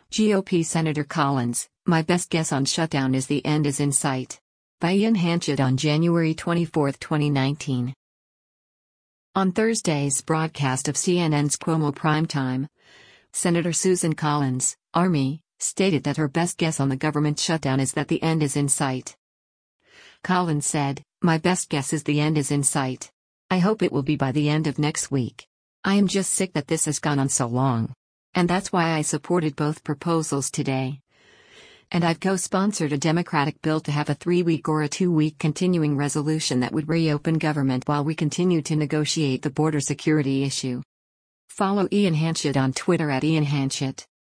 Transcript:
GOP Senator Collins, my best guess on shutdown is the end is in sight. By Ian Hanchett on January 24, 2019. On Thursday's broadcast of CNN's Cuomo Primetime, Senator Susan Collins, Army, stated that her best guess on the government shutdown is that the end is in sight. Collins said, "My best guess is the end is in sight. I hope it will be by the end of next week. I am just sick that this has gone on so long. And that's why I supported both proposals today. And I've co-sponsored a Democratic bill to have a 3-week or a 2-week continuing resolution that would reopen government while we continue to negotiate the border security issue." Follow Ian Hanchett on Twitter @IanHanchett.